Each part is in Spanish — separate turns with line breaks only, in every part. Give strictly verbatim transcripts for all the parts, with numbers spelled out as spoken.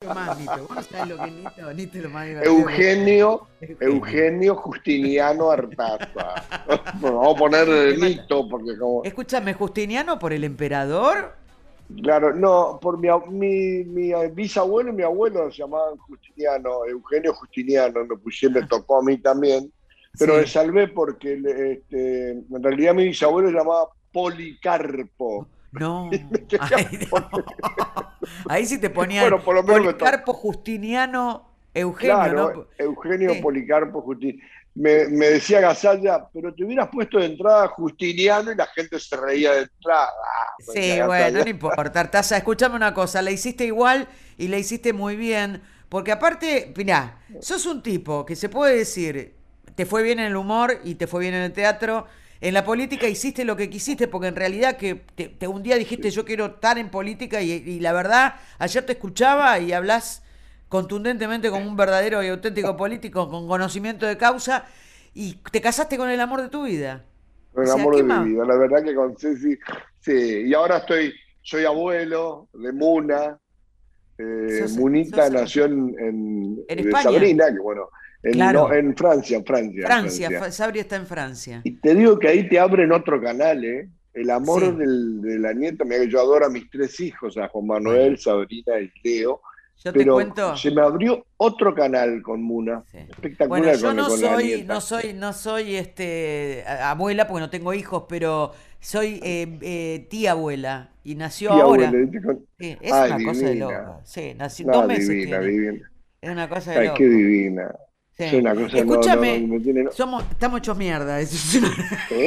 más, Nito. ¿Vos no sabés lo que es Nito? Nito es lo más divertido.
Eugenio,
Eugenio,
Eugenio Justiniano Artaza. Bueno, vamos a poner
Me mata.
Nito, porque como...
Escúchame, ¿Justiniano por el emperador?
Claro, no, por mi, mi, mi bisabuelo y mi abuelo se llamaban Justiniano, Eugenio Justiniano, me pusieron, me tocó a mí también, pero me
Sí.
salvé porque este, en realidad mi bisabuelo se llamaba Policarpo. Y
No.
me quería
Ay,
poner-
no. Ahí sí te ponían
bueno, por lo menos me tocó.
Policarpo Justiniano Eugenio, ¿no?
Claro, Eugenio
Sí.
Policarpo Justiniano. Me, me decía Gasalla, pero te hubieras puesto de entrada Justiniano y la gente se reía de entrada. Ah, me decía
Sí, bueno, no
Gasalla.
importa. Artaza, escúchame una cosa, la hiciste igual y la hiciste muy bien, porque aparte, mirá, sos un tipo que se puede decir, te fue bien en el humor y te fue bien en el teatro, en la política hiciste lo que quisiste, porque en realidad que te, te- un día dijiste
Sí.
yo quiero estar en política y, y la verdad, ayer te escuchaba y hablas contundentemente como un verdadero y auténtico político con conocimiento de causa y te casaste con el amor de tu vida. O
El
sea,
amor
¿qué
de mi
más?
vida, la verdad que con Ceci, sí, y ahora estoy, soy abuelo de Muna. Eh,
Sos,
Munita
sos
nació en, en-
en
de
España.
Sabrina, que bueno, en, no,
Claro,
en Francia, en Francia, en
Francia,
Francia.
Fa- Sabri está en Francia.
Y te digo que ahí te abren otro canal, ¿eh? El amor
Sí,
del- de la nieta, mira que yo adoro a mis tres hijos, a Juan
bueno,
Manuel, Sabrina y Leo,
yo te
pero
cuento.
se me abrió otro canal con Muna,
Sí. Bueno,
espectacular
yo
con,
no
con la
soy, no
nieta.
soy, no soy este a- abuela porque no tengo hijos, pero soy eh, eh, tía abuela y nació
Tía abuela,
ahora.
¿viste? Con-
Sí, es
ay,
una cosa de
divina,
loco. Sí, nació, dos
no,
meses
divina,
tiene.
divina.
Es una cosa de
Ay, qué
loco.
divina. Es
Sí.
una cosa, no, no, no,
Escúchame,
me tiene. No.
somos, estamos hechos mierda. Eso es una-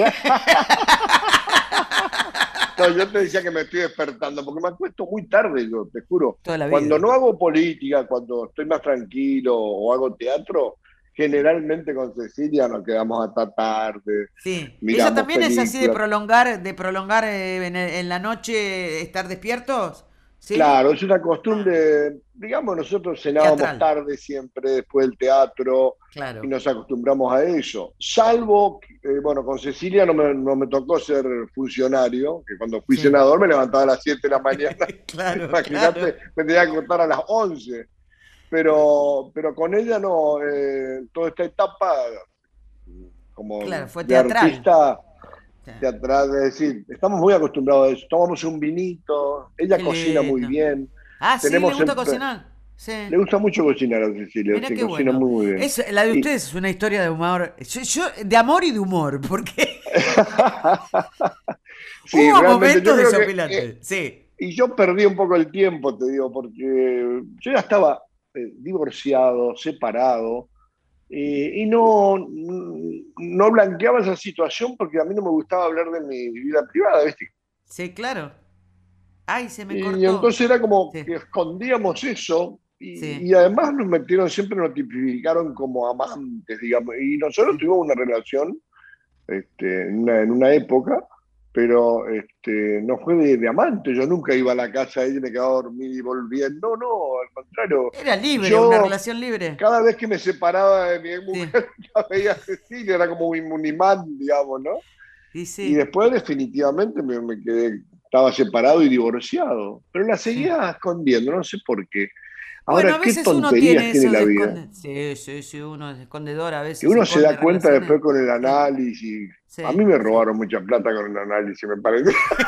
No, yo te decía que me estoy despertando, porque me acuesto muy tarde, yo te juro.
Toda la
Cuando
vida.
no hago política, cuando estoy más tranquilo o hago teatro, generalmente con Cecilia nos quedamos hasta tarde,
Sí, ella
miramos
también es así de
películas.
prolongar, de prolongar eh, en, el- en la noche estar despiertos, ¿sí?
Claro, es una
Ah,
costumbre, digamos, nosotros cenábamos
teatral,
tarde siempre después del teatro y
claro.
nos acostumbramos a eso. Salvo, eh, bueno, con Cecilia no me, no me tocó ser funcionario, que cuando fui
Sí,
senador me levantaba a las siete de la mañana.
claro,
Imagínate,
claro.
me tenía que acostar a las once. Pero, pero con ella no, eh, toda esta etapa como
Claro, fue
de
teatral.
artista
Sí.
teatral, es decir, estamos muy acostumbrados a eso. Tomamos un vinito, ella
Qué
cocina muy
lindo.
bien,
Ah, sí, le
tenemos
gusta
siempre,
cocinar. Sí.
le gusta mucho cocinar a Cecilia,
Mira
se
qué
cocina
bueno.
muy, muy bien.
Es, la de
Y,
ustedes es una historia de humor. Yo, yo- de amor y de humor, porque
sí,
hubo
realmente yo
momentos
creo que, eh,
desopilantes. Sí,
y yo perdí un poco el tiempo, te digo, porque yo ya estaba eh, divorciado, separado, eh, y no, no blanqueaba esa situación porque a mí no me gustaba hablar de mi vida privada, ¿viste?
sí, claro. Ay, se me
Y
cortó.
entonces era como
Sí,
que escondíamos eso y, y
sí,
además nos metieron, siempre nos tipificaron como amantes, digamos, y nosotros
sí.
tuvimos una relación este, en, una, en una época, pero este, no fue de, de amante, yo nunca iba a la casa de ella y me quedaba a dormir y volvía, no, no, al contrario,
Era libre, una
yo
relación libre.
cada vez que me separaba de mi
Sí,
mujer, ya veía a Cecilia, era como un imán, digamos, ¿no?
y
Y
sí,
después definitivamente me, me quedé, estaba separado y divorciado, pero la
sí.
seguía escondiendo, no sé por qué.
Bueno, a
Ahora, qué
veces uno
tonterías
tiene
tiene
eso
la
de
vida.
esconder. Sí, sí, sí, uno es escondedor, a
Que
veces
uno se
esconde
da cuenta
relaciones.
después con el
Sí,
análisis. A mí
sí,
me
sí.
robaron mucha plata con el análisis, me parece.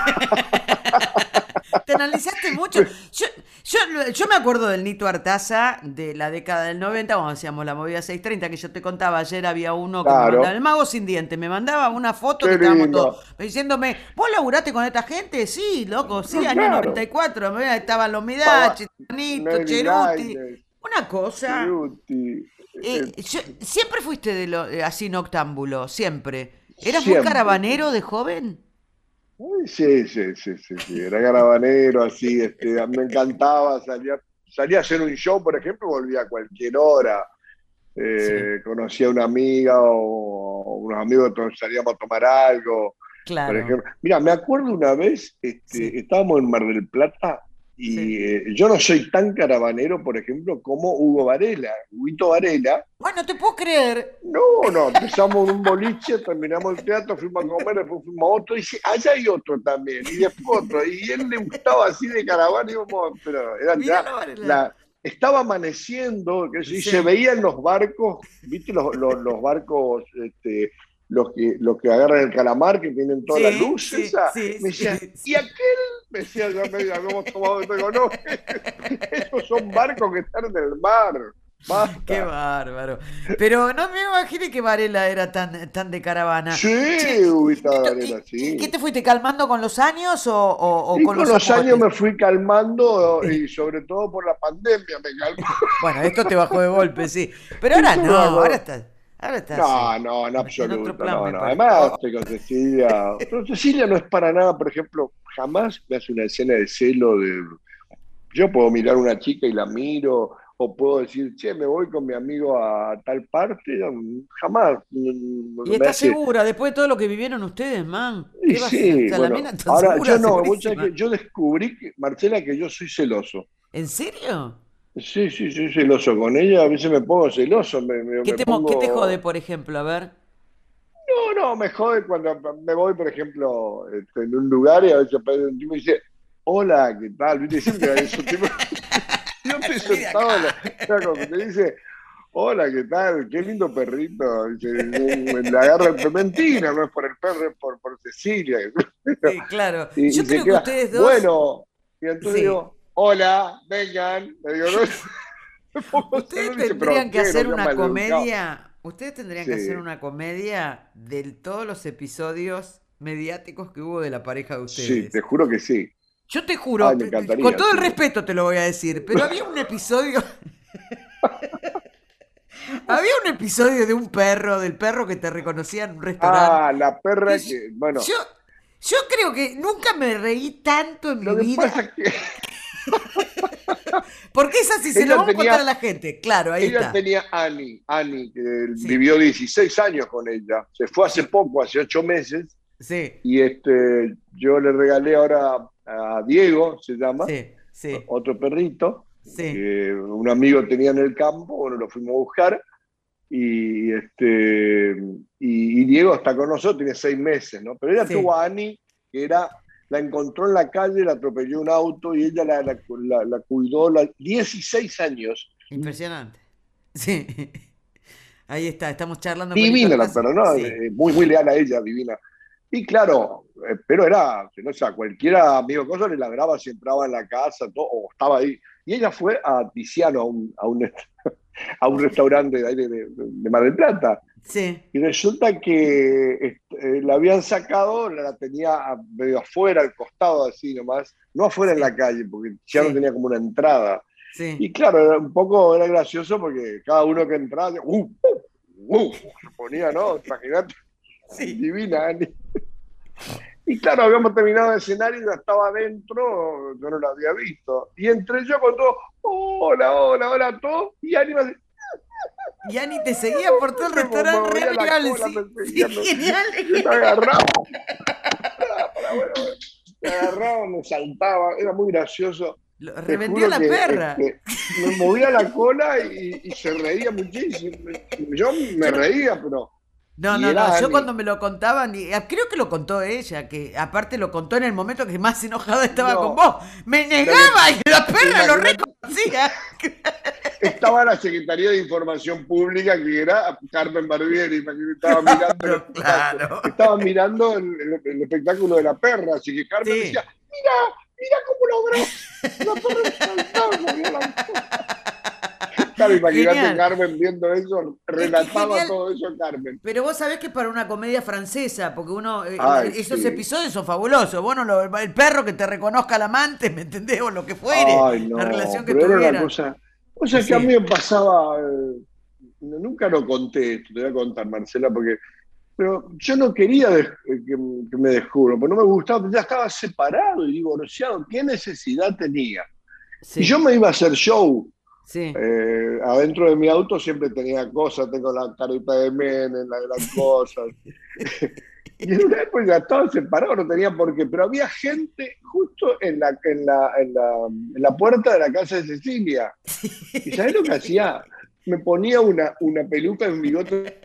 Te analizaste mucho. Yo, yo, yo me acuerdo del Nito Artaza de la década del noventa, cuando hacíamos la movida seiscientos treinta, que yo te contaba, ayer había uno que me mandaba, el
Claro,
mago sin dientes, me mandaba una foto que
qué
estábamos todos
lindo.
diciéndome, ¿vos laburaste con esta gente? Sí, loco, sí,
No,
año noventa y
claro.
cuatro, mira, estaban los
Pava,
Midachi, Nito,
Navy
Cheruti,
Liners,
una cosa.
Ciruti,
Eh,
eh,
yo- siempre fuiste de lo, eh, así noctámbulo, siempre. ¿Eras muy
siempre.
caravanero de joven?
Uy, sí, sí, sí, sí, sí, era garabanero, así, este, me encantaba, salía, salía a hacer un show, por ejemplo, volvía a cualquier hora,
Sí,
eh, conocía a una amiga o unos amigos, entonces salíamos a tomar algo, por
claro.
ejemplo. Mira, me acuerdo una vez, este,
Sí,
estábamos en Mar del Plata
sí.
y eh, yo no soy tan caravanero, por ejemplo, como Hugo Varela. Huguito Varela.
Bueno, no te puedo creer.
No, no, empezamos en un boliche, terminamos el teatro, fuimos a comer, después fuimos a otro, y dice, allá hay otro también, y después otro, y él le gustaba así de caravana, y íbamos, pero eran
Mira
ya
la
la,
Varela.
estaba amaneciendo, que y
Sí.
se veían los barcos, ¿viste los, los, los barcos, este, los, que, los que agarran el calamar, que tienen toda la
Sí,
luz
sí,
esa?
sí,
Me decía,
sí,
¿y
sí.
aquel? Me decía, ya me habíamos tomado, y digo, no, esos son barcos que están en el mar,
Qué
basta.
bárbaro. Pero no me imaginé que Varela era tan, tan de caravana. Che,
Sí,
y, y,
Ubita
Nito,
Varela,
¿y- y qué
sí.
te fuiste calmando con los años o, o- o
Y
con
con
los
los años
aportes?
me fui calmando y sobre todo por la pandemia me calmó.
Bueno, esto te bajó de golpe, sí. Pero ahora
Eso me
no, ahora
bajó.
estás, ahora estás
No,
eh,
no, en
en, en otro
absoluto,
plan,
no,
me
no.
parece.
Además,
Oh,
estoy con Cecilia. Pero Cecilia no es para nada, por ejemplo, jamás me hace una escena de celo de. Yo puedo mirar a una chica y la miro, o puedo decir, che, me voy con mi amigo a tal parte. Jamás
y
mm, me
estás
hace.
segura, después de todo lo que vivieron ustedes, man.
Y
¿Qué vas a
sí,
hacer? La
bueno,
mina tan
ahora yo
segura,
no, vos sabés
segurísima.
que yo descubrí, que, Marcela, que yo soy celoso.
¿En serio?
Sí, sí, soy celoso con ella, a veces me pongo celoso, me, me,
¿Qué
me
te, mo- qué te jode,
pongo.
por ejemplo? A ver.
No, no, me jode cuando me voy, por ejemplo, este, en un lugar y a veces aparece un tipo y dice, hola, ¿qué tal? ¿Viste? Siempre hay esos tipos. Yo estoy
Salí de
sentado en
acá.
la, claro, que te dice, hola, ¿qué tal? Qué lindo perrito. Dice, le agarra el perro. Mentira, no es por el perro, es por, por Cecilia.
Sí, claro.
Y, y
Yo
se
creo que
queda,
ustedes dos,
bueno, y entonces
sí.
digo, hola, vengan. Le digo, no, me pongo
Ustedes
celoso y dice, pero
tendrían que
qué, no
hacer
seas
una
maleducado.
comedia. Ustedes tendrían
Sí,
que hacer una comedia de todos los episodios mediáticos que hubo de la pareja de
sí, te
ustedes.
juro que sí.
Yo te
Ay,
juro,
me
pe- pe- con
encantaría,
todo el
sí.
respeto te lo voy a decir, pero había un episodio, había un episodio de un perro, del perro que te reconocía en un restaurante.
Ah, la
Que
perra
yo,
que, bueno,
yo, yo creo que nunca me reí tanto en mi
lo que pasa
vida.
es que
Porque es así, se lo
ella
vamos a contar a
tenía,
la gente. Claro, ahí
ella
está.
tenía Annie, Annie, que
Sí,
vivió dieciséis años con ella. Se fue hace
sí,
poco, hace ocho meses,
sí,
y este, yo le regalé ahora a Diego, se llama,
sí, sí,
otro perrito,
sí,
que un amigo tenía en el campo, bueno, lo fuimos a buscar, y, este, y, y Diego está con nosotros, tiene seis meses, ¿no? Pero ella tuvo
sí.
a Annie, que era, la encontró en la calle, la atropelló un auto y ella la, la, la, la cuidó la, dieciséis años.
Impresionante. Sí. Ahí está, estamos charlando con Nito
Divina la
Artaza.
perra, ¿no?
Sí,
Eh, Muy, muy leal a ella, divina. Y claro, eh, pero era, no sé, a cualquiera amigo cosa le ladraba si entraba en la casa, todo, o estaba ahí. Y ella fue a Tiziano, a un, a un, a un restaurante de, ahí de, de, de Mar del Plata.
sí,
Y resulta que este, la habían sacado, la tenía medio afuera, al costado así nomás, no afuera en la
sí,
calle, porque ya no
sí,
tenía como una entrada.
sí.
Y claro, era un poco era gracioso porque cada uno que entraba, uh, uh, uh, se ponía, ¿no? Imagínate,
Sí.
divina, Ani. Y claro, habíamos terminado el escenario y ya estaba adentro, yo no lo había visto. Y entré yo con todo, hola, hola, hola, todo, y Ani me hace,
Ya ni te seguía por todo el
me
restaurante, re
movía la
amigable,
cola, me
sí. Sí,
seguía, me,
genial.
me agarraba, para, bueno, me agarraba, me saltaba, era muy gracioso.
Lo-
Te
revendió
juro
la
que
perra.
este, me movía la cola y, y se reía muchísimo. Yo me
Yo no,
reía, pero.
no,
Y
no, no.
era
Yo
Ani.
cuando me lo contaban, y ah, creo que lo contó ella, que aparte lo contó en el momento que más enojada estaba con
No,
vos. Me
lo que,
negaba y la perra lo
imagínate,
reconocía.
estaba la Secretaría de Información Pública, que era Carmen Barbieri, imagínate, estaba mirando el
Claro,
espectáculo.
claro.
Estaba mirando el, el- el espectáculo de la perra, así que Carmen
Sí.
decía: mira, mira cómo logró. La perra saltaba, movía la cola. Claro, imagínate
Genial.
Carmen viendo eso,
Es que
relataba
genial.
todo eso Carmen.
Pero vos sabés que para una comedia francesa, porque uno, eh, la-
Ay,
esos
sí.
episodios son fabulosos. Bueno, lo- el perro que te reconozca al amante, ¿me entendés? O lo que fuere,
Ay,
la
no,
relación que
pero era una
tuvieran.
cosa. O sea, que a mí
Sí,
me pasaba. eh, nunca lo conté esto, te voy a contar, Marcela, porque. Pero yo no quería des- que, que me descubran, porque no me gustaba, ya estaba separado y divorciado. ¿Qué necesidad tenía? Y yo
sí,
me iba a hacer show.
sí.
eh, adentro de mi auto siempre tenía cosas, tengo la carita de Menem, la gran cosa. Y en una época ya estaba separado, no tenía por qué, pero había gente justo en la, en la, en la, en la puerta de la casa de Cecilia. ¿Y sabés lo que hacía? Me ponía una, una peluca en bigote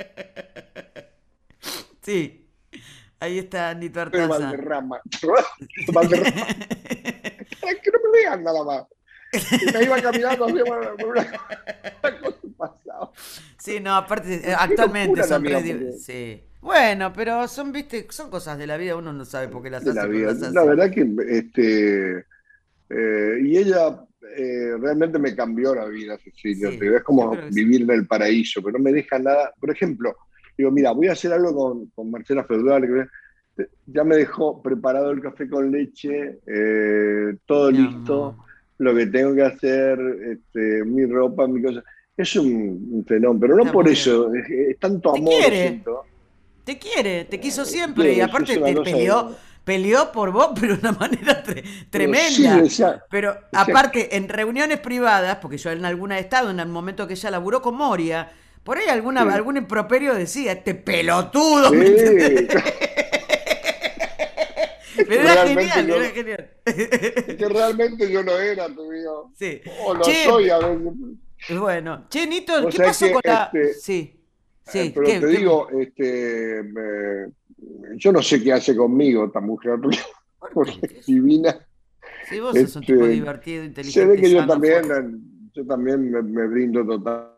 Sí, ahí está Nito
de
Artaza.
Valderrama. Valderrama, para que no me vean nada más. Y me iba caminando así, bueno, por una, una cosa pasaba.
Sí, no, aparte, eh,
Qué
actualmente
locura
son
también,
re... di-
porque
Sí. Bueno, pero son, viste, son cosas de la vida, uno no sabe por qué las
de la
hace, pero
vida.
las
La
hace.
verdad que este eh, y ella eh, realmente me cambió la vida, Cecilia. Te
Sí,
digo, es
yo
como
creo que sí.
vivir en el paraíso, pero no me deja nada. Por ejemplo, digo, mira, voy a hacer algo con, con Marcela Feudal, que ya me dejó preparado el café con leche, eh, todo
Mi
listo,
amor.
lo que tengo que hacer, este, mi ropa, mi cosa. Es un, un fenómeno, pero no
Está
por
muy bien.
eso, es, es tanto
Te
amor,
quiere,
siento.
te quiere, te quiso
Eh,
siempre y
quiere, es
aparte
una
te
cosa.
peleó, peleó por vos, pero de una manera tre-
Pero sí,
tremenda.
decía,
Pero
decía,
aparte, en reuniones privadas, porque yo en alguna he estado, en el momento que ella laburó con Moria, por ahí alguna,
sí,
algún improperio decía, este pelotudo, ¿me entendés?
sí, es
Pero
que
era
realmente
genial,
yo,
era
no-
genial.
es que realmente yo no era, te digo,
Sí.
o lo
Che,
soy a veces.
bueno, che, Nito,
Vos
¿qué
sabés
pasó
que,
con la...?
este,
Sí,
eh,
sí,
pero
¿qué,
te
qué me-
digo, este, me- yo no sé qué hace conmigo esta mujer, porque,
¿Por
porque
qué?
es
¿Qué es?
divina.
Sí, vos sos un tipo
Este,
divertido,
se ve
inteligente,
que yo
sano,
también,
fuerte.
eh, yo también me, me brindo total.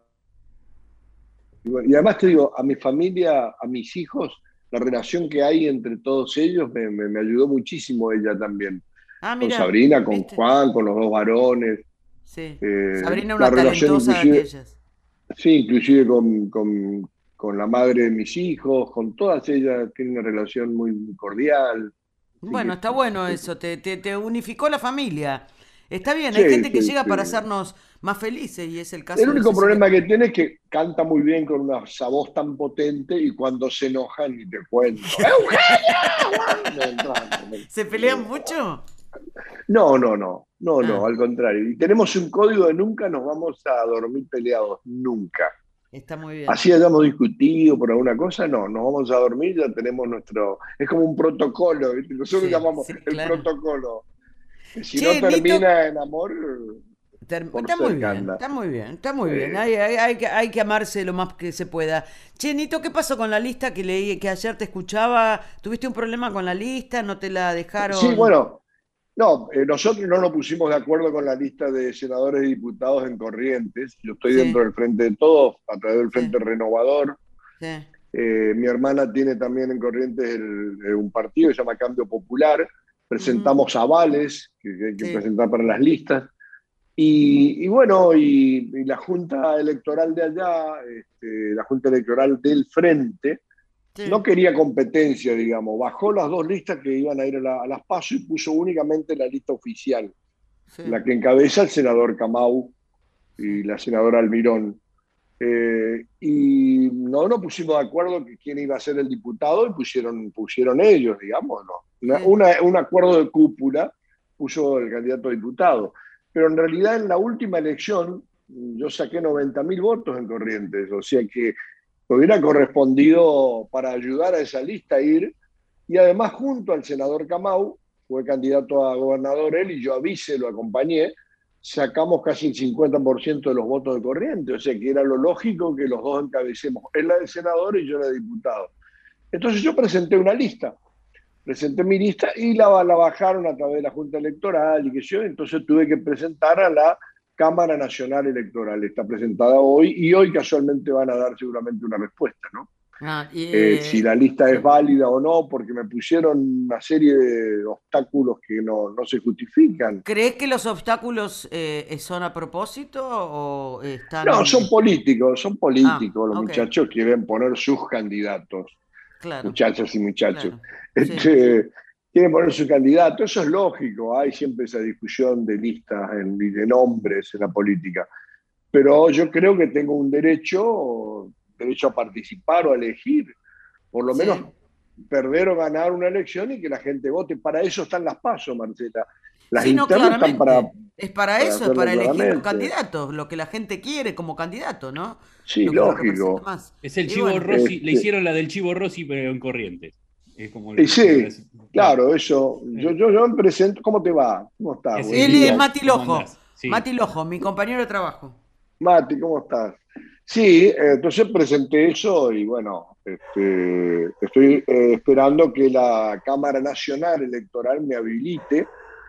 Y bueno, y además te digo, a mi familia, a mis hijos, la relación que hay entre todos ellos me, me- me ayudó muchísimo ella también.
Ah,
Con
mira,
Sabrina, con
¿viste?
Juan, con los dos varones.
Sí.
Eh,
Sabrina,
la
una
relación
talentosa de
inclusive,
aquellas.
sí, inclusive con, con, con la madre de mis hijos, con todas ellas, tiene una relación muy cordial. Así
Bueno,
que,
está bueno eso, te, te, te unificó la familia. Está bien, hay
sí,
gente que
sí,
llega para
sí.
hacernos más felices y es el
El
caso de
único
Cecilia
problema que
con...
tiene es que canta muy bien con una esa voz tan potente y cuando se enoja ni te cuento. ¡Eugenia! No, no, no,
¿Se pelean mucho?
no, no, no, no, no,
Ah,
al contrario. Y tenemos un código de nunca nos vamos a dormir peleados, nunca.
está muy bien.
Así hayamos discutido por alguna cosa, no, nos vamos a dormir, ya tenemos nuestro, es como un protocolo, ¿viste? Nosotros
Sí,
llamamos
sí,
el
claro.
protocolo, que si no
Che, Nito,
termina en amor,
Term-
por
está muy
cerca
bien,
anda.
está muy bien, está muy bien.
Eh,
Hay, hay- hay que, hay que amarse lo más que se pueda. Che, Nito, ¿qué pasó con la lista que leí, que ayer te escuchaba? ¿Tuviste un problema con la lista? ¿No te la
sí,
dejaron?
bueno, no, eh, nosotros no nos pusimos de acuerdo con la lista de senadores y diputados en Corrientes. Yo estoy dentro
Sí,
del Frente de Todos, a través del
sí,
Frente Renovador.
sí.
Eh, mi hermana tiene también en Corrientes el- el- un partido que se llama Cambio Popular.
Ujú,
Presentamos avales que, que hay que
sí,
presentar para las listas. Y, y bueno, y, y la Junta Electoral de allá, este, la Junta Electoral del Frente, no
sí,
quería competencia, digamos. Bajó las dos listas que iban a ir a, la- a las PASO y puso únicamente la lista oficial,
sí,
la que encabeza el senador Camau y
sí,
la senadora Almirón. Eh, y no nos pusimos de acuerdo que quién iba a ser el diputado y pusieron, pusieron ellos, digamos, ¿no? Una,
sí.
una- un acuerdo de cúpula puso el candidato a diputado. Pero en realidad en la última elección yo saqué noventa mil votos en Corrientes, o sea que hubiera correspondido para ayudar a esa lista a ir, y además junto al senador Camau, fue candidato a gobernador él y yo a vice lo acompañé, sacamos casi el cincuenta por ciento de los votos de Corrientes, o sea que era lo lógico que los dos encabecemos, él la de senador y yo la de diputado. Entonces yo presenté una lista, presenté mi lista y la, la bajaron a través de la Junta Electoral y que yo, entonces tuve que presentar a la Cámara Nacional Electoral, está presentada hoy y hoy casualmente van a dar seguramente una respuesta, ¿no?
Ah, y,
Eh, si
eh,
la lista es
sí.
válida o no, porque me pusieron una serie de obstáculos que no, no se justifican.
¿Crees que los obstáculos eh, son a propósito o
No, son
están...
políticos, son
Ah,
políticos. Los
ok,
muchachos quieren poner sus candidatos,
claro,
muchachas y muchachos.
claro. Sí,
Este, quieren poner su candidato, eso es lógico. Hay siempre esa discusión de listas en- y de nombres en la política. Pero yo creo que tengo un derecho, derecho a participar o a elegir, por lo menos
sí.
perder o ganar una elección y que la gente vote. Para eso están las pasos, Marcela. Las
Sí, no,
internas están para,
claramente. Es para
para
eso, es
hacerlo
para elegir los
claramente.
candidatos, lo que la gente quiere como candidato, ¿no?
Sí,
Lo que lo representa
lógico.
más.
Es el
Y
Chivo
bueno,
Rossi, le
Este,
hicieron la del Chivo Rossi, pero en Corrientes. Es como,
y
el- como
sí,
las- claro.
claro, eso. Yo,
Eh,
yo, yo me presento. ¿Cómo te va? ¿Cómo estás?
Ese
Buen
él
día.
es
mismo,
Mati
¿cómo
Lojo,
andás? Sí.
Mati Lojo, mi compañero de trabajo.
Mati, ¿cómo estás? Sí, eh, entonces presenté eso y bueno, este, estoy eh, esperando que la Cámara Nacional Electoral me habilite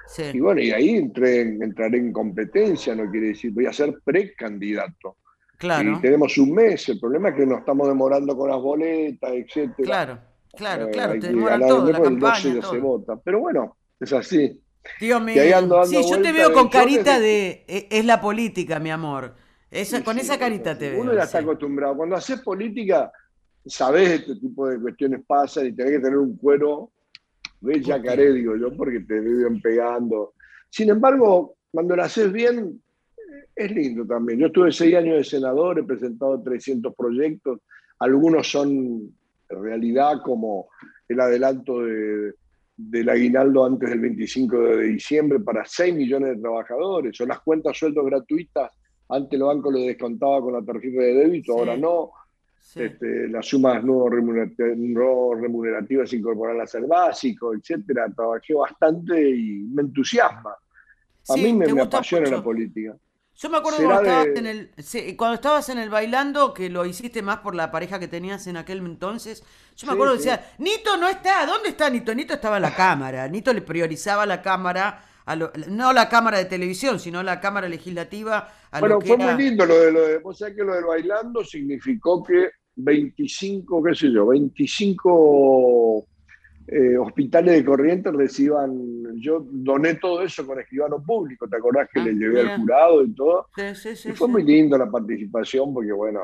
Sí,
Y bueno, y ahí entré, en- entraré en competencia, no quiere decir, voy a ser precandidato. Y
claro,
tenemos un mes, el problema es que nos estamos demorando con las boletas, etcétera.
claro, claro,
Eh,
claro,
hay
te
que
demoran
ganar el
todo,
mes
la
porque el doce
campaña,
ya se
todo.
vota. Pero bueno, es así.
Dios
Y ahí ando
mío.
dando
Sí, yo te veo
vueltas.
con
Yo
carita
desde que,
de... e- Es la política, mi amor. Esa,
y
con esa
sí, es
carita
así.
te
Uno
veo,
ya está
sí.
acostumbrado. Cuando haces política, sabés este tipo de cuestiones pasan y tenés que tener un cuero de
Curtido.
yacaré, digo yo, porque te viven pegando. Sin embargo, cuando lo haces bien, es lindo también. Yo estuve seis años de senador, he presentado trescientos proyectos. Algunos son realidad, como el adelanto de, del aguinaldo antes del veinticinco de diciembre para seis millones de trabajadores, o las cuentas sueldos gratuitas. Antes los bancos lo descontaba con la tarjeta de débito, ahora
Sí,
no.
sí.
Este, las sumas no remunerativas, no remunerativas, incorporarlas al básico, etcétera. Trabajé bastante y me entusiasma. A mí
Sí,
me,
te
me
gusta
apasiona la
mucho.
política.
Yo me acuerdo cuando
Será
estabas en
de...
el, sí, cuando estabas en el bailando, que lo hiciste más por la pareja que tenías en aquel entonces. Yo me
Sí,
acuerdo que
sí.
decía, Nito no está, ¿dónde está Nito? Nito estaba en la cámara. Nito le priorizaba la cámara, a lo- no la cámara de televisión, sino la cámara legislativa a lo
Bueno,
que
fue muy
era.
lindo lo de lo de, vos sabés que lo del bailando significó que veinticinco, qué sé yo, veinticinco eh, hospitales de Corrientes reciban, yo doné todo eso con escribano público, ¿te acordás que le
Ah,
llevé al
mira.
jurado y todo?
Sí, sí,
Y
sí,
fue
sí.
muy lindo la participación porque, bueno,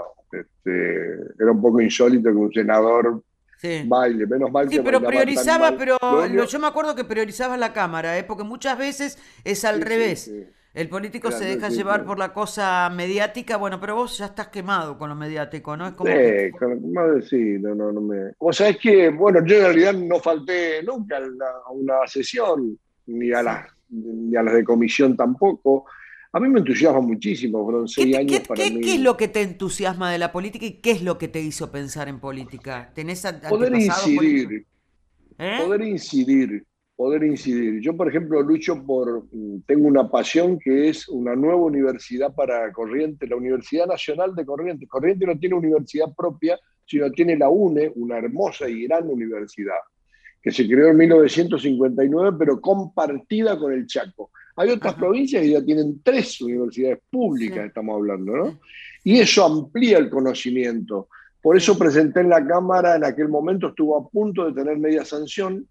este, era un poco insólito que un senador
Sí.
baile, menos mal
Sí,
que
pero
bailaba tan
priorizaba,
mal.
pero
Lo
lo-
único,
yo me acuerdo que priorizabas la cámara, ¿eh? Porque muchas veces es al
sí, sí,
revés.
sí,
El político
era
se deja
así,
llevar
sí.
por la cosa mediática, bueno, pero vos ya estás quemado con lo mediático, ¿no? Es como que...
Sí, con- no, sí, no, no, no me. O sea, es que, bueno, yo en realidad no falté nunca a una, a una sesión, ni a
Sí.
las, ni a las de comisión tampoco. A mí me entusiasma muchísimo, fueron
¿Qué,
seis
te-
años
qué,
para
qué- qué es
mí.
lo que te entusiasma de la política y qué es lo que te hizo pensar en política? ¿Tenés an-
Poder
antepasados políticos?
incidir,
¿Eh?
poder incidir, poder incidir. Yo, por ejemplo, lucho por, mm, tengo una pasión que es una nueva universidad para Corrientes, la Universidad Nacional de Corrientes. Corrientes no tiene universidad propia, sino tiene la UNE, una hermosa y gran universidad, que se creó en mil novecientos cincuenta y nueve, pero compartida con el Chaco. Hay otras
Ajá.
provincias que ya tienen tres universidades
Sí,
públicas, estamos hablando, ¿no?
sí,
Y
sí,
eso amplía el conocimiento. Por eso
sí,
presenté en la Cámara, en aquel momento estuvo a punto de tener media sanción,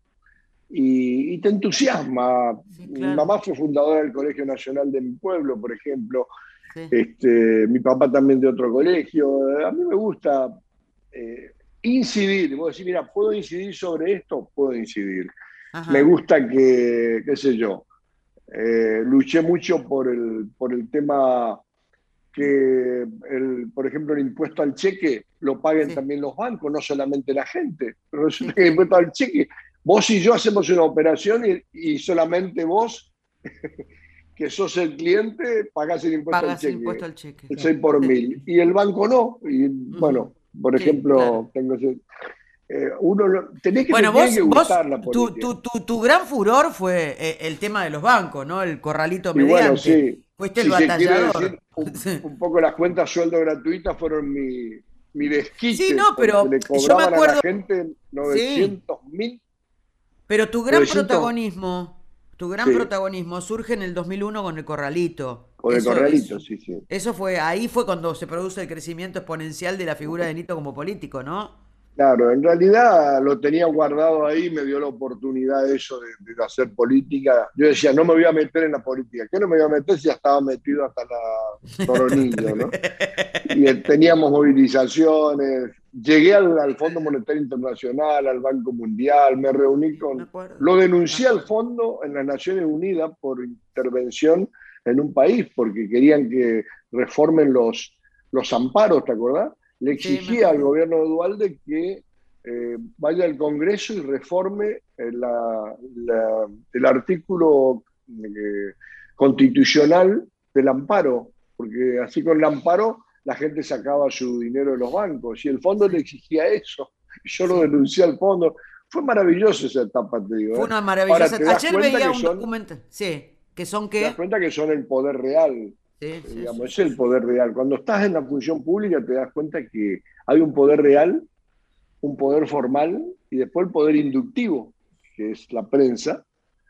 y, y te entusiasma.
sí,
Mi
claro.
mamá fue fundadora del Colegio Nacional de mi pueblo, por ejemplo.
Sí.
Este, mi papá también de otro colegio. A mí me gusta eh, incidir. Vos decís, mira, ¿puedo incidir sobre esto? Puedo incidir. Me
Ajá.
gusta que, qué sé yo, eh, luché mucho por el, por el tema que, el, por ejemplo, el impuesto al cheque lo paguen
Sí,
también los bancos, no solamente la gente. Pero
sí,
resulta que el
claro.
impuesto al cheque, vos y yo hacemos una operación y, y solamente vos, que sos el cliente, pagás el impuesto al
Pagas el impuesto
cheque,
al cheque.
el seis por
Sí.
mil, y el banco no. Y
Ujú.
bueno, por
Sí, claro.
ejemplo, tengo ese, eh, uno lo- tenés que, te
Bueno,
tiene
vos,
que
vos,
gustar la
tu,
política.
tu, tu, tu gran furor fue eh, el tema de los bancos, ¿no? El corralito
Y bueno,
mediante.
sí,
Fuiste el
si se quiere decir,
batallador.
un,
Sí.
un poco las cuentas sueldo gratuitas fueron mi, mi
Sí,
desquite,
no,
porque
pero
le
yo me
cobraban a la
acuerdo,
gente
sí,
novecientos mil,
pero tu gran
novecientos,
protagonismo, tu gran
sí,
protagonismo surge en el dos mil uno con el corralito.
con el
Eso,
corralito,
eso,
sí, sí.
eso fue, ahí fue cuando se produce el crecimiento exponencial de la figura de Nito como político, ¿no?
Claro, en realidad lo tenía guardado ahí, me dio la oportunidad eso de, de hacer política. Yo decía, no me voy a meter en la política. ¿Qué no me voy a meter si ya estaba metido hasta la coronilla, ¿no? Y eh, teníamos movilizaciones, llegué al, al Fondo Monetario Internacional, al Banco Mundial, me reuní
Sí, me
con,
acuerdo,
lo
me
denuncié al
acuerdo.
fondo en las Naciones Unidas por intervención en un país, porque querían que reformen los, los amparos, ¿te acordás? Le
Sí, me
exigía al
acuerdo.
gobierno de Dualde que eh, vaya al Congreso y reforme eh, la, la, el artículo eh, constitucional del amparo, porque así con el amparo la gente sacaba su dinero de los bancos y el fondo le
Sí,
exigía eso. Y yo lo
sí.
denuncié al fondo. Fue maravilloso esa etapa, te digo.
Fue
¿eh?
una
Ahora
maravillosa.
te das
Ayer
cuenta
veía
que
un
son,
documental. Sí, que son
te das
qué.
cuenta que son el poder real,
Sí, sí, sí,
digamos, es
sí,
el
sí.
poder real. Cuando estás en la función pública te das cuenta que hay un poder real, un poder formal y después el poder inductivo, que es la prensa,
Sí.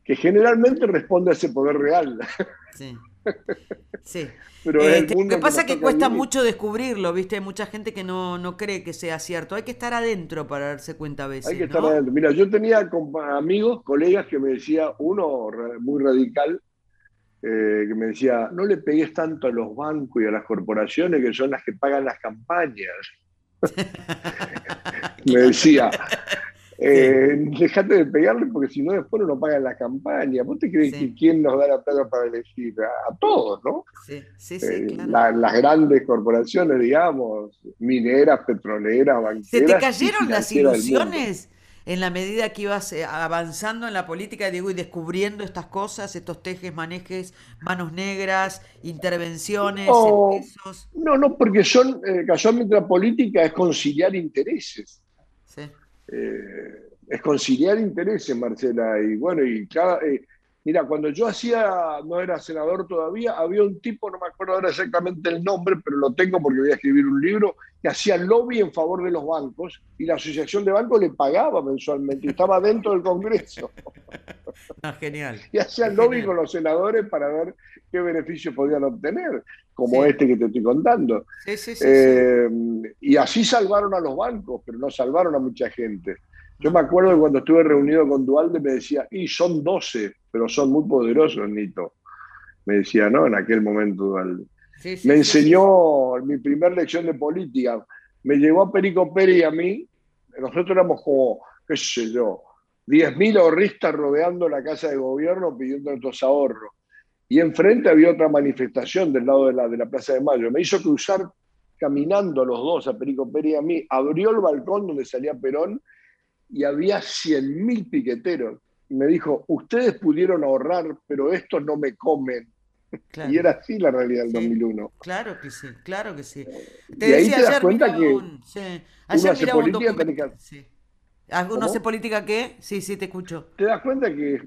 que generalmente responde a ese poder real.
Sí. Sí.
Pero es el
Este, lo
mundo
que
que
pasa
nos
es que
toca
cuesta
vivir.
mucho descubrirlo, ¿viste? Hay mucha gente que no, no cree que sea cierto. Hay que estar adentro para darse cuenta a
Hay que
veces,
estar
¿no?
adentro. Mira, yo tenía compa- amigos, colegas que me decía, uno ra- muy radical, eh, que me decía, no le pegues tanto a los bancos y a las corporaciones que son las que pagan las campañas. Me
Claro.
decía,
Sí,
eh, dejate de pegarle porque si no después no pagan la campaña. ¿Vos te crees que
sí,
quién nos da la plata para elegir? A, a todos, ¿no?
sí, sí, sí,
Eh,
claro.
la- las grandes corporaciones, digamos, mineras, petroleras,
¿Se te
banqueras y
cayeron las
financieras del mundo.
ilusiones en la medida que ibas eh, avanzando en la política, digo, y descubriendo estas cosas, estos tejes, manejes, manos negras, intervenciones, eh,
No,
pesos?
no, no, porque son, eh, casualmente la política es conciliar intereses.
Sí,
Eh, es conciliar intereses, Marcela. Y bueno, y cada, eh, mira, cuando yo hacía, no era senador todavía, había un tipo, no me acuerdo ahora exactamente el nombre, pero lo tengo porque voy a escribir un libro, que hacía lobby en favor de los bancos y la Asociación de Bancos le pagaba mensualmente y estaba dentro del Congreso.
no, genial,
Y hacían
es
lobby
genial.
con los senadores para ver qué beneficios podían obtener, como
Sí,
este que te estoy contando.
sí, sí, sí, sí.
Eh, y así salvaron a los bancos, pero no salvaron a mucha gente. Yo me
No,
acuerdo que
claro.
cuando estuve reunido con Dualde me decía, y son doce pero son muy poderosos, Nito. Me decía, ¿no? En aquel momento Dualde.
Sí,
Me
sí, sí, sí.
enseñó mi primer lección de política. Me llevó a Perico Pérez y a mí. Nosotros éramos como, qué sé yo, diez mil ahorristas rodeando la casa de gobierno pidiendo nuestros ahorros. Y enfrente había otra manifestación del lado de la, de la Plaza de Mayo. Me hizo cruzar caminando los dos, a Perico Pérez y a mí. Abrió el balcón donde salía Perón y había cien mil piqueteros. Y me dijo, ustedes pudieron ahorrar, pero estos no me comen. Y
Claro,
era así la realidad del
sí,
dos mil uno.
claro que sí, claro que sí. Te
Y ahí
decía,
te das
ayer
cuenta
miraba
que
un, sí,
uno
ayer
hace
miraba un
política, tenés
documental,
que...
sí. Ah, ¿uno hace
¿Cómo?
política qué? Sí, sí, te escucho.
Te das cuenta que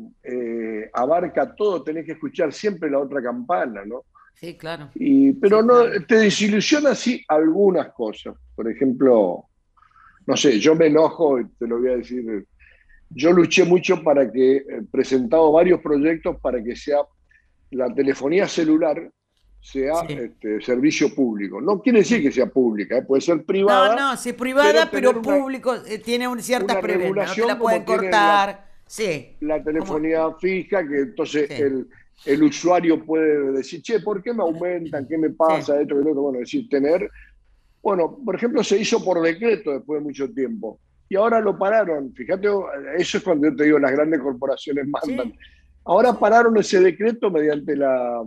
eh, abarca todo, tenés que escuchar siempre la otra campana, ¿no?
Sí, claro,
Y, pero
sí,
no,
claro.
te desilusiona sí algunas cosas. Por ejemplo, no sé, yo me enojo, y te lo voy a decir, yo luché mucho para que, he presentado varios proyectos para que sea la telefonía celular sea
Sí.
este, servicio público. No quiere decir
Sí.
que sea pública, ¿eh? Puede ser
No,
privada,
no, sí,
pero
privada,
tener
pero
una,
público, eh, tiene un- ciertas
una
prebendas, no te la
regulación
pueden
como tiene la,
cortar. Sí,
la
como,
telefonía fija, que entonces
sí,
el, el usuario puede decir, che, ¿por qué me aumentan? ¿Qué me
sí,
pasa? Esto, que lo otro. Bueno, decir, tener. Bueno, por ejemplo, se hizo por decreto después de mucho tiempo. Y ahora lo pararon. Fíjate, eso es cuando yo te digo, las grandes corporaciones mandan.
sí,
Ahora
sí.
pararon ese decreto mediante la,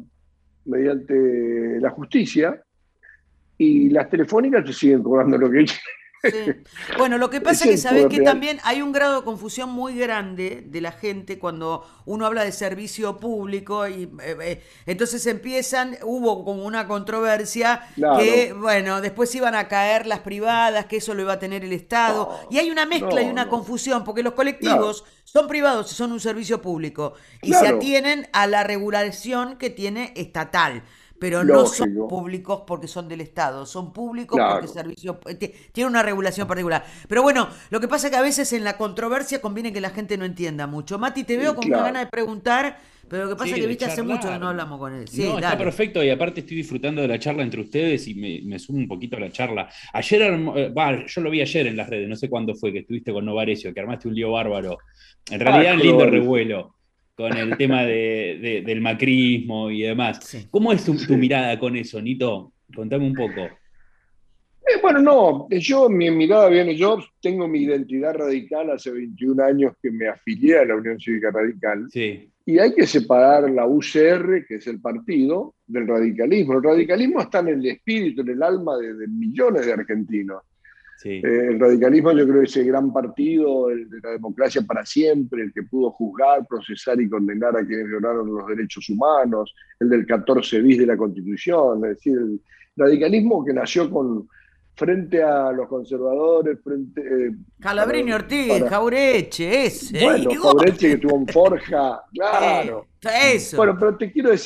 mediante la justicia y las telefónicas te siguen cobrando lo que
Sí. Bueno, lo que pasa
es
es que
el
sabés
poder
que
real.
también hay un grado de confusión muy grande de la gente cuando uno habla de servicio público y eh, eh, entonces empiezan, hubo como una controversia que,
Claro.
bueno, después iban a caer las privadas, que eso lo iba a tener el Estado, y
No,
hay una mezcla y
no,
una
no.
confusión, porque los
Claro,
colectivos son privados y son un servicio público y se
claro,
atienen a la regulación que tiene estatal, pero no son
lógico,
públicos porque son del Estado, son públicos porque
claro.
servicio t- tiene una regulación particular. Pero bueno, lo que pasa es que a veces en la controversia conviene que la gente no entienda mucho. Mati, te veo
Y
con una gana
claro.
de preguntar, pero lo que pasa es
Sí,
que
de
viste hace mucho que no
charlar.
hablamos con él. Sí,
No, está
dale.
perfecto y aparte estoy disfrutando de la charla entre ustedes y me, me sumo un poquito a la charla. Ayer, armó- eh, bah, yo lo vi ayer en las redes, no sé cuándo fue que estuviste con Novarecio, que armaste un lío bárbaro. En
Ah,
realidad, un
con lo
lindo
parece.
revuelo con el tema de, de- del macrismo y demás.
Sí.
¿Cómo es tu, tu
Sí.
mirada con eso, Nito? Contame un poco.
Eh, bueno, no, yo mi mirada viene, yo tengo mi identidad radical hace veintiún años que me afilié a la Unión Cívica Radical
Sí,
y hay que separar la U C R, que es el partido, del radicalismo. El radicalismo está en el espíritu, en el alma de, de millones de argentinos. Eh,
sí,
el radicalismo yo creo que ese gran partido, el de la democracia para siempre, el que pudo juzgar, procesar y condenar a quienes violaron los derechos humanos, el del catorce bis de la Constitución, es decir, el radicalismo que nació con, frente a los conservadores, frente, eh, para,
Calabrini Ortiz,
para,
Jaureche, ese,
bueno,
Irigoyen.
Jauretche que tuvo en Forja,
Sí,
claro.
eso.
Bueno, pero te quiero decir,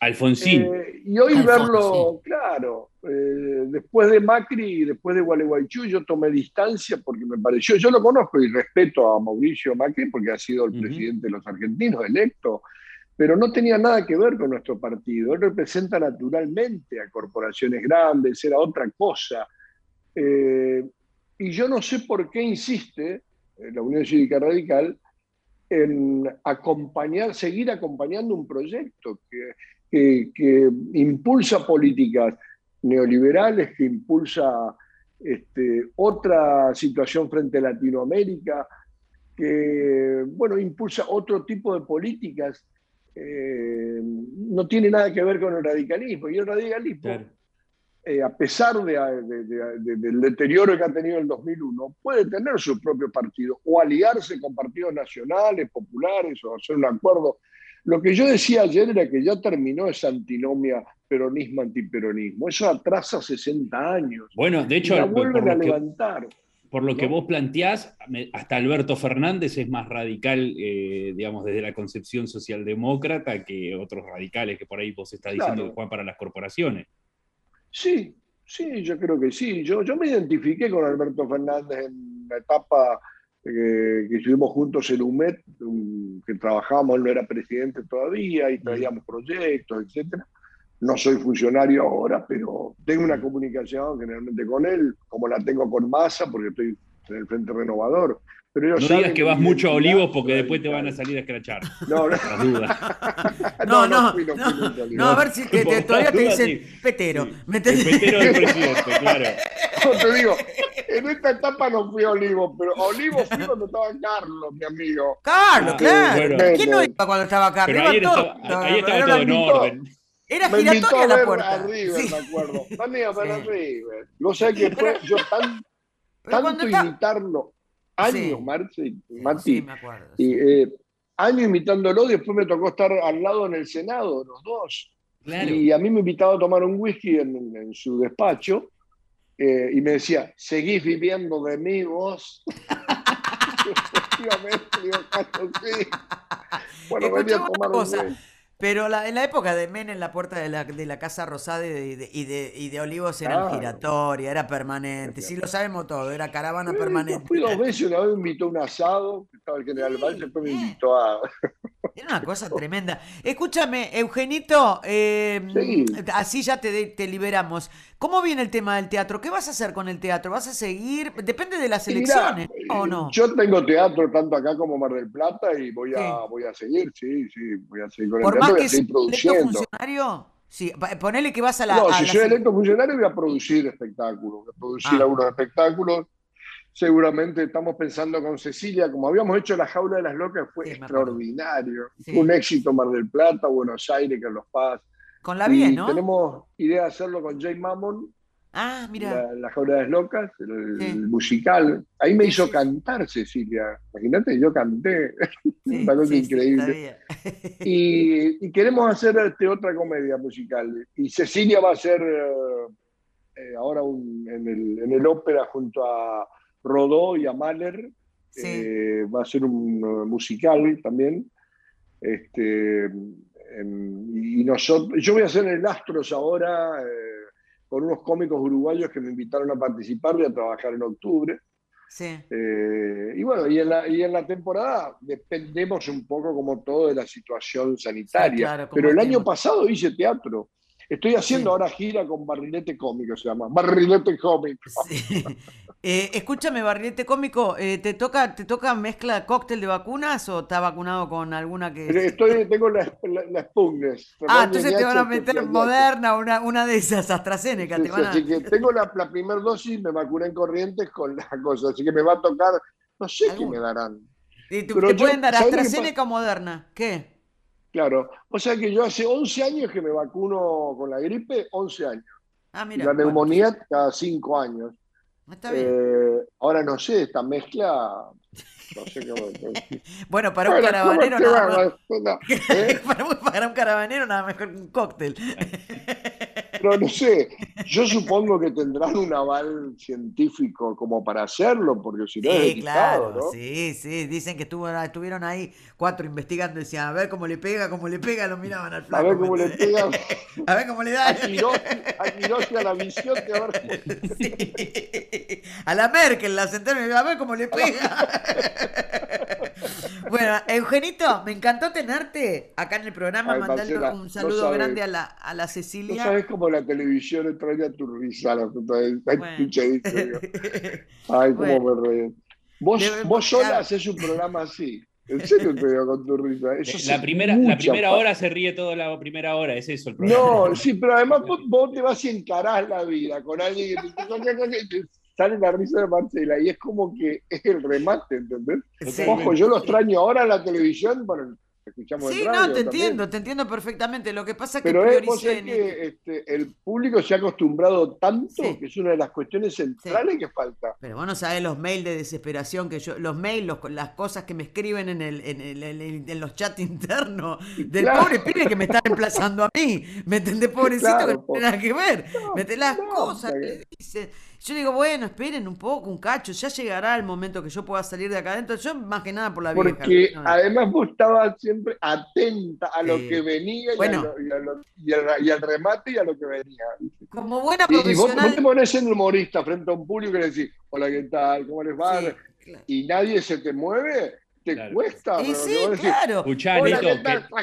Alfonsín.
Eh, y hoy
Alfonsín.
verlo, claro, eh, después de Macri y después de Gualeguaychú, yo tomé distancia porque me pareció, yo lo conozco y respeto a Mauricio Macri porque ha sido el
Ujú.
presidente de los argentinos electo, pero no tenía nada que ver con nuestro partido. Él representa naturalmente a corporaciones grandes, era otra cosa. Eh, y yo no sé por qué insiste eh, la Unión Cívica Radical en acompañar, seguir acompañando un proyecto que, que, que impulsa políticas neoliberales, que impulsa este, otra situación frente a Latinoamérica, que bueno, impulsa otro tipo de políticas. Eh, no tiene nada que ver con el radicalismo. Y el radicalismo,
Claro.
eh, a pesar de, de, de, de, del deterioro que ha tenido el dos mil uno, puede tener su propio partido o aliarse con partidos nacionales, populares o hacer un acuerdo. Lo que yo decía ayer era que ya terminó esa antinomia peronismo-antiperonismo. Eso atrasa sesenta años.
Bueno, de
Y
hecho,
la
por
vuelven a
lo que,
levantar.
por lo que
¿no?
vos planteás, me- hasta Alberto Fernández es más radical, eh, digamos, desde la concepción socialdemócrata que otros radicales que por ahí vos estás diciendo que
Claro.
juegan para las corporaciones.
Sí, sí, yo creo que sí. Yo, yo me identifiqué con Alberto Fernández en la etapa eh, que estuvimos juntos en U M E T, um, que trabajábamos, él no era presidente todavía y traíamos proyectos, etcétera. No soy funcionario ahora, pero tengo una comunicación generalmente con él, como la tengo con Massa, porque estoy en el Frente Renovador. Pero ellos
No digas
saben
que
de
vas
mi
mucho a
identidad
Olivos porque después te van a
radical.
salir a escrachar.
No, no.
Por las dudas.
No,
no, no
no,
fui, no fui
no,
nunca a
no, a
Olivos.
ver si te,
Por
te-
las
todavía te
dudas,
dicen
sí.
petero.
Sí.
¿Me
El
entendés?
petero del presidente, claro.
No, te digo, en esta etapa no fui a Olivos, pero a Olivos fui cuando estaba Carlos, mi amigo.
Carlos,
Ah,
claro.
bueno.
¿Quién no
Méndez.
iba cuando estaba Carlos?
Pero ahí
Iban todos.
estaba, ahí estaba
Era,
todo
Me
en
una,
invitó,
orden.
era
me invitó
giratoria
a
la
ver a
puerta.
River,
Sí.
me acuerdo. Vení a ver a
Sí.
River. Vos sabés que
Pero,
fue yo tan,
pero cuando
tanto
está.
imitarlo, años,
Sí,
Marce,
sí, sí,
Mati,
me acuerdo.
y,
Sí.
eh, años imitándolo, después me tocó estar al lado en el Senado, los dos.
Claro.
Y a mí me invitaba a tomar un whisky en, en su despacho. Eh, y me decía, ¿seguís viviendo de mí vos? Efectivamente, digo, Carlos, sí. Bueno, venía a
Escuchame una
tomar un
cosa,
whisky.
pero la, en la época de Menem, la puerta de la, de la Casa Rosada y de, y de, y de Olivos eran
Claro.
giratoria, era permanente. Sí, lo sabemos todo, era caravana
Eh, yo
permanente.
fui dos veces, una vez me invitó a un asado, estaba el general Valls,
Sí,
después me
bien.
invitó a...
Era una cosa tremenda. Escúchame, Eugenito, eh,
Sí,
así ya te, de- te liberamos. ¿Cómo viene el tema del teatro? ¿Qué vas a hacer con el teatro? ¿Vas a seguir? Depende de las
y mirá,
elecciones, ¿no? ¿O
eh,
no?
yo tengo teatro tanto acá como Mar del Plata y voy
Sí.
a, voy a seguir, sí, sí, voy a seguir con el
Por
teatro,
más
voy a
que seas
seguir
electo
produciendo.
funcionario, sí, pa- ponele que vas a la,
No,
a
si
las
soy
ele-
electo funcionario voy a producir espectáculos, voy a producir
Ah,
algunos espectáculos. Seguramente estamos pensando con Cecilia, como habíamos hecho La Jaula de las Locas, fue
sí, me acuerdo.
extraordinario. Fue un
Sí.
éxito Mar del Plata, Buenos Aires, Carlos Paz.
Con la bien,
Y
¿no?
tenemos idea de hacerlo con Jay Mammon,
Ah, mira.
la, la Jaula de las Locas, el,
Sí,
el musical. Ahí me
sí,
hizo
sí, sí.
cantar Cecilia. Imagínate, yo canté.
Sí,
Una cosa
sí, sí,
increíble.
sabía.
Y, y queremos hacer este, otra comedia musical. Y Cecilia va a ser eh, eh, ahora un- en, el, en el ópera junto a Rodó y a Mahler.
Sí.
Eh, va a ser un uh, musical también. Este, en- y nosotros, yo voy a hacer el Astros ahora eh, con unos cómicos uruguayos que me invitaron a participar y a trabajar en octubre.
Sí.
Eh, y bueno, y en, la, y en la temporada dependemos un poco como todo de la situación
Sí,
sanitaria.
claro, como
Pero el año
estemos.
pasado hice teatro. Estoy haciendo
Sí.
ahora gira con Barrilete Cómico, se llama. Barrilete Cómico.
Sí. Eh, escúchame, Barrilete Cómico, eh, ¿te toca, te toca mezcla cóctel de vacunas o estás vacunado con alguna que es-
Estoy, tengo la, la, la Sputnik,
Ah,
Ramón
entonces te van a
Ñañacha,
meter
Ñañacha.
Moderna, una, una de esas, AstraZeneca, te van
Así
a...
que tengo la, la primera dosis, me vacuné en Corrientes con la cosa, así que me va a tocar, no sé qué me
Alguna.
darán.
Y te,
Pero
te
yo,
pueden dar
¿sabés lo que pasa?
AstraZeneca o Moderna. ¿Qué?
Claro, o sea que yo hace once años que me vacuno con la gripe, once años.
Ah,
Y la
mira, bueno, entonces,
neumonía cada cinco años.
está bien.
Eh, ahora no sé, esta mezcla, no sé cómo.
Bueno, para un
Bueno, ¿cómo
caravanero
te
nada
va?
más.
No, ¿eh?
Para un, para un caravanero nada mejor que un cóctel.
pero no sé, yo supongo que tendrán un aval científico como para hacerlo, porque si no es
Sí,
delicado,
claro,
¿no?
sí, sí. Dicen que estuvo, estuvieron ahí cuatro investigando y decían, a ver cómo le pega, cómo le pega, lo miraban al
A
flaco.
ver
¿me
cómo le
entendés?
pega
A ver cómo le da.
a Quirosi, a Quirosi a la visión, que a ver cómo
Sí. A la Merkel la sentaron y a ver cómo le
a la-
pega. Bueno, Eugenito, me encantó tenerte acá en el programa.
Ay,
Mandarle
Marcela,
un
no
saludo
sabes,
grande a la, a la
no
Cecilia.
sabes cómo la televisión extraña tu risa, la puta de- ay,
Bueno.
pinche dicho, digo. Ay, cómo
Bueno,
me reí. Vos,
de-
vos sola
a-
haces un programa así. En serio te digo con tu risa. Eso
La
es
primera, la
mucha
primera
fa-
hora se ríe toda la primera hora, es eso el programa.
No, sí, pero además vos, vos te vas y encarás la vida con alguien que te, y te sale la risa de Marcela y es como que es el remate, ¿entendés?
sí,
Ojo, yo lo
sí.
extraño ahora en la televisión, bueno, escuchamos en
Sí, no, te
radio
entiendo,
también.
te entiendo perfectamente. Lo que pasa es que
Pero es, vos
prioricé
sabés
en este.
que este, el público se ha acostumbrado tanto
Sí,
que es una de las cuestiones
sí.
centrales que falta.
Pero vos no sabés los mails de desesperación que yo, los mails, los- las cosas que me escriben en el, en el- en el- en los chats internos
Y
del pobre
claro,
pibe que me está reemplazando a mí. ¿Me entendés? Pobrecito que no
claro,
tiene
po-
nada que ver. ¿Me
no,
entendés? Las
no,
cosas que le dicen. Yo digo, bueno, esperen un poco, un cacho, ya llegará el momento que yo pueda salir de acá adentro. Yo más que nada por la vieja.
porque
¿no?
además vos estabas siempre atenta a lo que
Sí.
venía y, a
Bueno,
lo- y a lo- y al, y al remate y a lo que venía.
como buena
Y, y vos, vos te
profesional.
pones en humorista frente a un público y le decís, hola, ¿qué tal? ¿Cómo les va?
Sí, claro.
Y nadie se te mueve, te
Claro.
cuesta,
Y
pero
sí,
que vos decís,
claro.
Escuchá,
hola, ¿qué
Nito,
tal?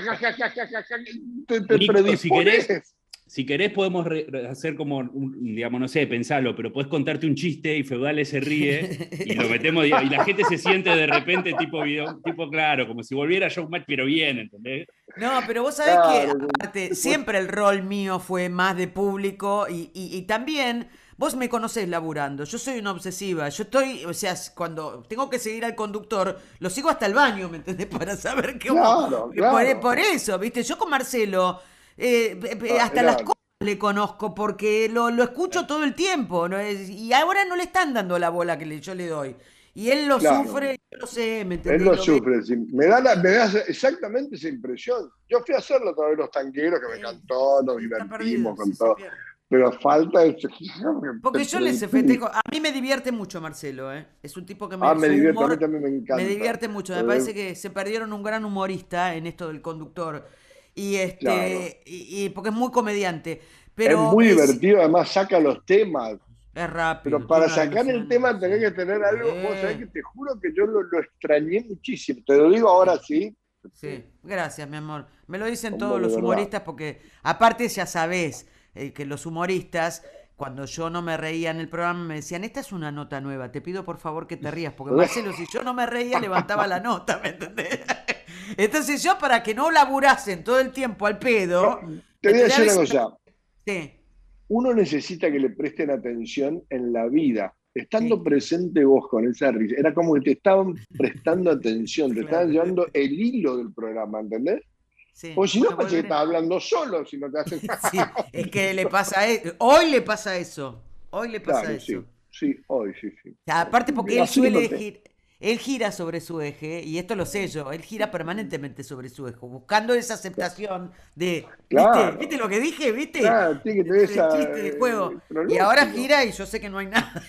que,
Te, te
Nico, si
predispones.
querés, si querés podemos re- re- hacer como, un, digamos, no sé, pensarlo, pero podés contarte un chiste y Feudale se ríe y lo metemos y la gente se siente de repente tipo video, tipo claro, como si volviera Showmatch, pero bien, ¿entendés?
No, pero vos sabés que,
Claro,
aparte,
después,
siempre el rol mío fue más de público y, y- y también, vos me conocés laburando, yo soy una obsesiva, yo estoy, o sea, cuando tengo que seguir al conductor, lo sigo hasta el baño, ¿me entendés? Para saber cómo,
claro,
por,
claro.
por eso, ¿viste? Yo con Marcelo, eh, eh, eh,
Ah,
hasta las
era,
cosas le conozco porque lo, lo escucho todo el tiempo, ¿no? Es- y ahora no le están dando la bola que le- yo le doy. Y él lo
claro.
sufre, yo lo sé, ¿me
Él
entendés?
lo
Lo ve.
sufre, sí. Me da, la- me da exactamente esa impresión. Yo fui a hacerlo otra vez los tanqueros, que me
Sí,
encantó, nos
sí, está perdido,
divertimos
sí,
con
se
todo.
pierde.
Pero falta ese...
Porque yo les festejo. A mí me divierte mucho Marcelo, ¿eh? Es un tipo que
Ah,
me,
me
su
divierte, a mí
humor
también me
me
encanta.
divierte mucho. Me
Eh,
parece que se perdieron un gran humorista en esto del conductor. Y
Claro.
este, y, y porque es muy comediante.
Es
Pero
muy
es,
divertido, además saca los temas.
es rápido,
Pero
tiene
para
una
sacar
velocidad.
el tema tenés que
Sí,
tener algo. Vos sabés
sí,
que te juro que yo lo, lo extrañé muchísimo. Te lo digo ahora
sí.
sí,
Sí, gracias, mi amor. Me lo dicen
como
todos
de
los
verdad.
humoristas porque, aparte, ya sabés eh, que los humoristas, cuando yo no me reía en el programa, me decían, esta es una nota nueva, te pido por favor que te rías, porque Marcelo, si yo no me reía, levantaba la nota, ¿me entendés? Entonces yo, para que no laburasen todo el tiempo al pedo,
No, te
¿me
voy a
entendés? A
decir una
veces,
cosa.
sí,
Uno necesita que le presten atención en la vida. Estando
sí,
presente vos con esa risa, era como que te estaban prestando atención, te estaban
claro,
llevando el hilo del programa, ¿entendés?
sí,
O si no,
bueno,
parece que
volveré.
estás hablando solo, si no te hacen...
Sí, es que le pasa, e- hoy le pasa eso, hoy le pasa
Claro, sí,
eso.
sí, hoy, sí, sí.
Aparte porque él
Así que no
suele
te...
gir- él gira sobre su eje, y esto lo sé yo, él gira permanentemente sobre su eje, buscando esa aceptación de, ¿viste? ¿Viste
Claro,
lo que dije? ¿Viste?
claro, tiene que tener
De, de
esa...
chiste, de juego.
eh, pero
Y ahora
lógico.
gira y yo sé que no hay nada.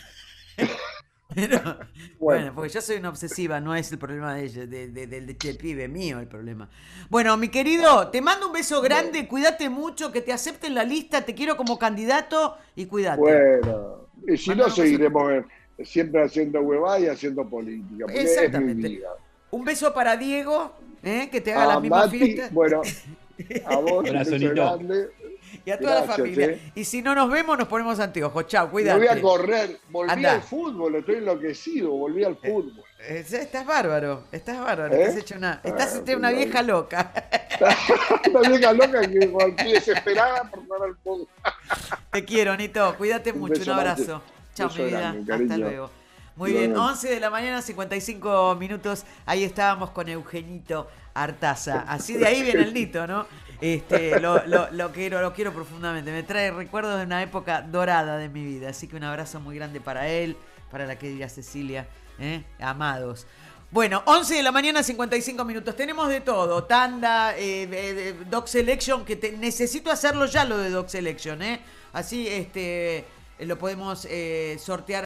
Pero,
Bueno,
bueno, porque yo soy una obsesiva, no es el problema de ella, de, de- del, del pibe mío el problema. Bueno, mi querido, te mando un beso
bueno,
grande, cuídate mucho, que te acepten la lista, te quiero como candidato y cuídate.
bueno. Y si no,
Mándame un beso.
seguiremos eh, siempre haciendo huevada y haciendo política, porque es mi
Exactamente.
vida.
Un beso para Diego, ¿eh? Que te haga la
A
misma
Mati,
fiesta.
bueno, a vos, un
Abrazo,
beso
Nito.
grande.
Y a toda la
Gracias,
familia.
eh.
Y si no nos vemos, nos ponemos anteojos. Chao,
Me voy a
cuídate.
correr, volví
Anda.
al fútbol, estoy enloquecido, volví al fútbol.
Eh, Estás bárbaro, estás bárbaro.
¿Eh?
Estás hecho una, estás
Ah,
hecho una
pues,
vieja loca.
Una vieja loca que cualquier desesperada por jugar al fútbol.
Te quiero, Nito. Cuídate
Un
mucho. Un
beso,
abrazo.
Mati.
Chao,
Beso
mi vida.
grande,
Hasta
cariño.
luego. Muy bien,
Igualmente.
once de la mañana, cincuenta y cinco minutos. Ahí estábamos con Eugenito Artaza. Así de ahí viene el Nito, ¿no? Este, lo, lo, lo quiero, lo quiero profundamente. Me trae recuerdos de una época dorada de mi vida. Así que un abrazo muy grande para él, para la querida Cecilia, ¿eh? Amados. Bueno, once de la mañana, cincuenta y cinco minutos. Tenemos de todo. Tanda, eh, eh, Doc Selection, que te, necesito hacerlo ya lo de Doc Selection, ¿eh? Así este lo podemos eh, sortear.